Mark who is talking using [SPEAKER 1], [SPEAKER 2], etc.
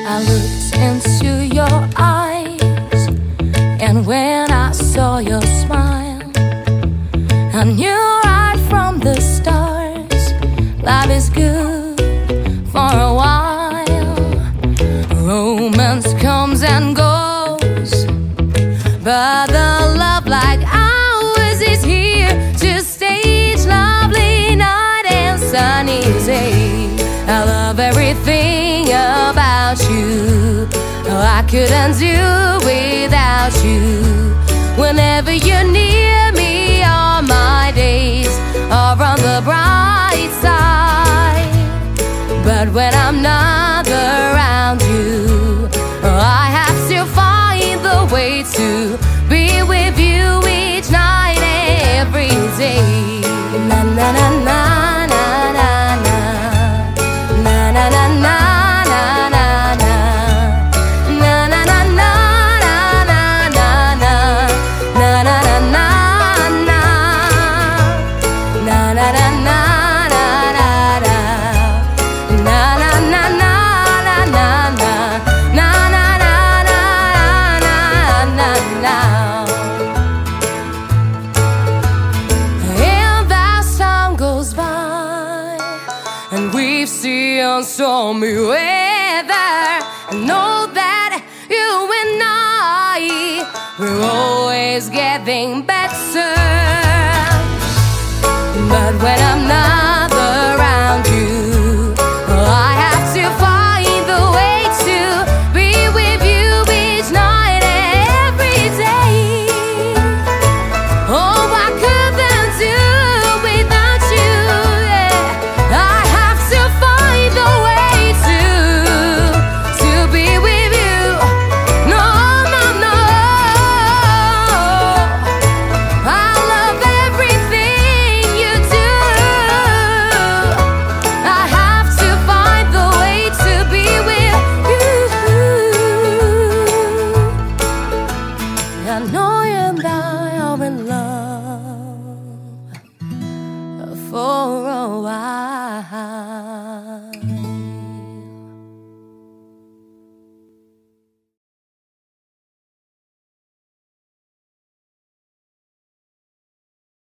[SPEAKER 1] I looked into your eyes, and when I saw your smile, I knew right from the start, life is good for a while. Romance comes and goes, but the love like ours is here to stay each lovely night and sunny day. I love everything about you. Oh, I couldn't do without you. Whenever you're near me, all my days are on the bright side. But when I'm not around you, oh, I have to find the way to be with you each night and every day. Na na na na. And we've seen stormy weather. I know that you and I, we're always getting better. But when I'm not around you, I have to find the way to be with you each night and every day. Oh, I couldn't do without you, yeah. I have to find the way to be with you. No, no, no. I love everything you do. I have to find the way to be with you. I know you and I are in love for a while.